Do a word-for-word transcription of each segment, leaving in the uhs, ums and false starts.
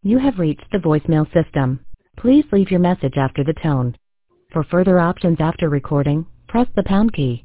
You have reached the voicemail system. Please leave your message after the tone. For further options after recording, press the pound key.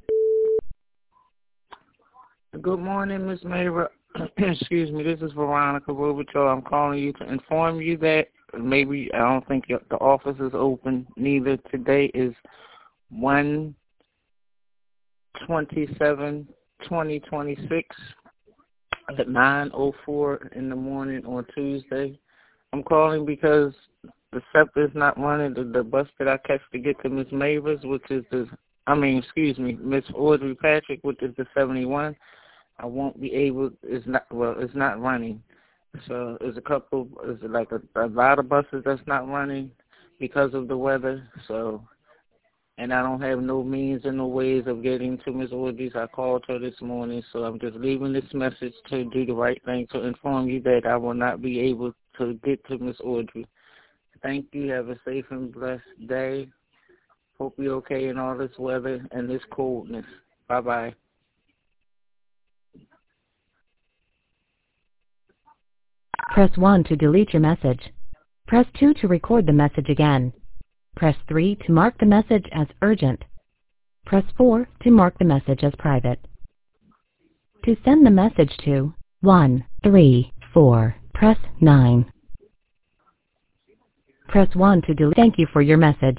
Good morning, Miss Mayra. Excuse me, this is Veronica Robichaud. I'm calling you to inform you that maybe I don't think the office is open. Neither today is one twenty-seven twenty twenty-six at nine oh four in the morning on Tuesday. I'm calling because the SEPTA is not running. The, the bus that I catch to get to Miss Mayra's, which is the, I mean, excuse me, Miss Audrey Patrick, which is the seventy-one. I won't be able, it's not, well, it's not running. So there's a couple, there's like a, a lot of buses that's not running because of the weather. So, and I don't have no means and no ways of getting to Miss Audrey's. I called her this morning, so I'm just leaving this message to do the right thing, to inform you that I will not be able to get to Miss Audrey. Thank you. Have a safe and blessed day. Hope you're okay in all this weather and this coldness. Bye-bye. Press one to delete your message. Press two to record the message again. Press three to mark the message as urgent. Press four to mark the message as private. To send the message to one three four, press nine. Press one to delete. Thank you for your message.